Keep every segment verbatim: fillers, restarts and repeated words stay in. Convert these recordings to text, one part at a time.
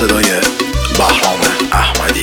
صدای بهرام احمدی.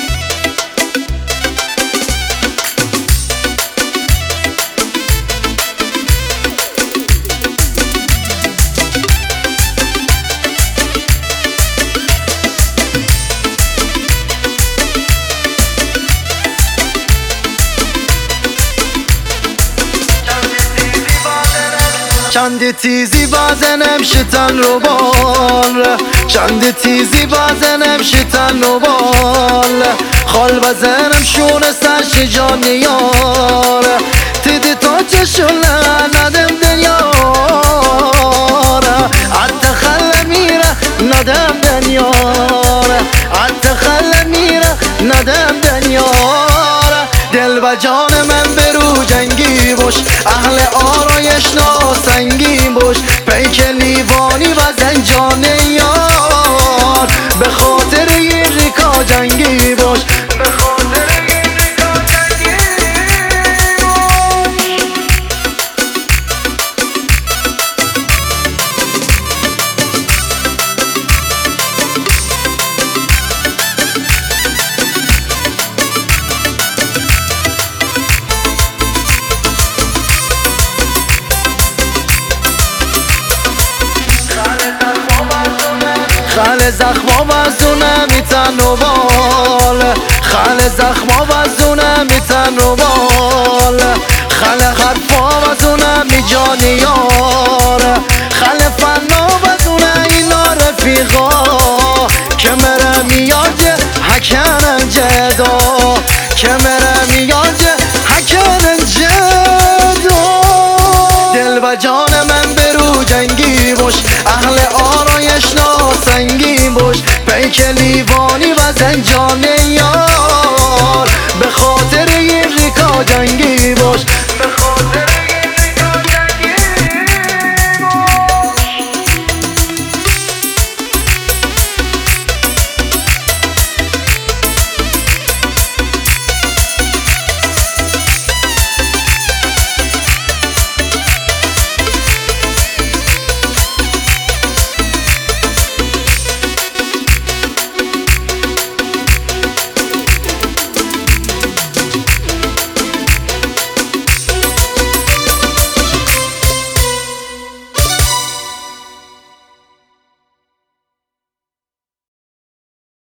چند تیزی بازنم شتن رو بال، چند تیزی بازنم شتن رو بال، خال بزنم شون سرش جان یار، تیدی تا چشون ندم دنیار، عد خل میره ندم دنیار، عد خل میره ندم دنیار. دل و جان من برو جنگی باش، اهل آرایش ناسنگین باش، پیک لیوانی و زنجان یار، به خاطر این ریکا جنگی باش، به خاطر این ریکا جنگی خال زخما وزونه میتن و بال، خال زخما وزونه میتن و بال، خال حرفا وزونه می جان یار، خال فنا وزونه اینا رفیقا، که مره میاد حکن جدا، که مره میاد حکن جدا. دل و جان من برو جنگی باش، اهل آرایش ناسنگین باش، پیک لیوانی و زنجان